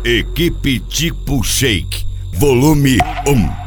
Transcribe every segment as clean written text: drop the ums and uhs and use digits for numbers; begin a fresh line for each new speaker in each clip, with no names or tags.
Equipe Tipo Shake, volume 1.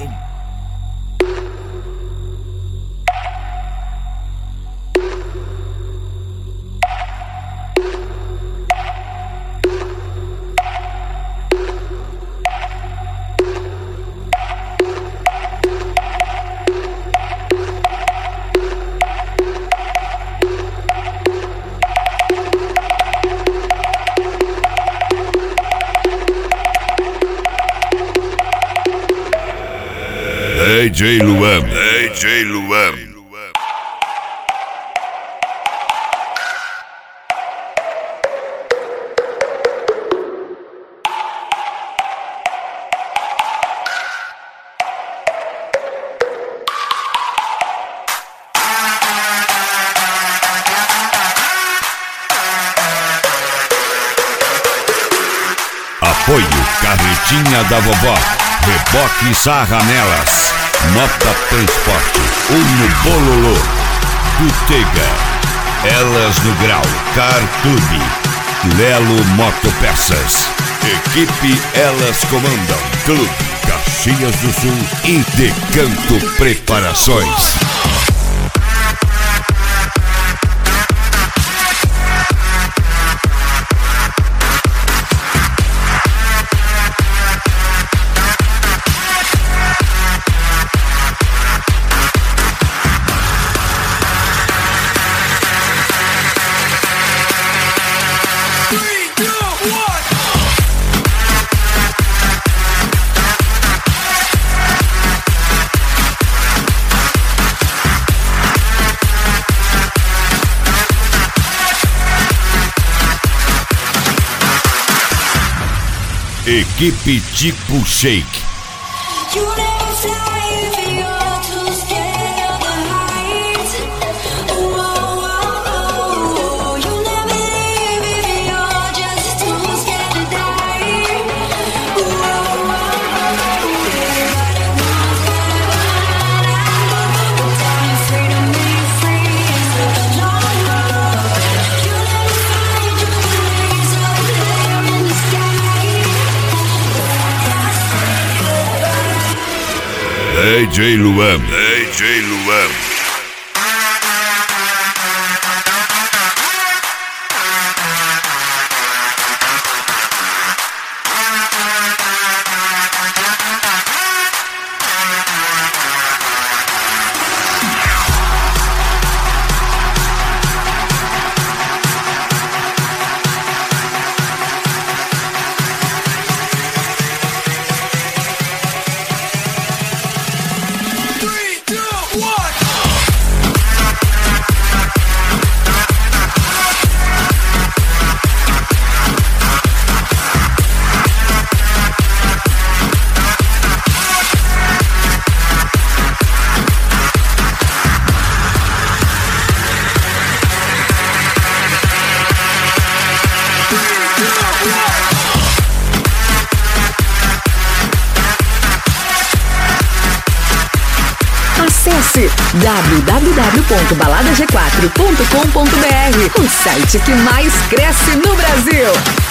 DJ Luan, DJ Luan. Apoio Carretinha da Vovó, Reboque Sarra Nelas, Nota Transporte, Uno Bololô, Butega, Elas no Grau, Car Clube, Lelo Motopeças, Equipe Elas Comandam, Clube Caxias do Sul e Decanto Preparações. Equipe Tipo Shake. DJ Luan, DJ Luan.
Acesse www.baladag4.com.br, o site que mais cresce no Brasil.